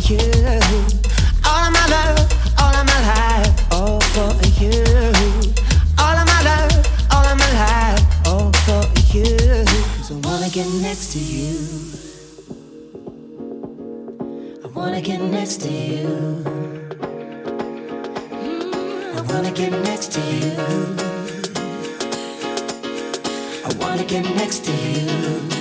you. All of my love, all of my life, all for you. All of my love, all of my life, all for you. 'Cause I wanna get next to you. I wanna get next to you. I wanna get next to you. I wanna get next to you.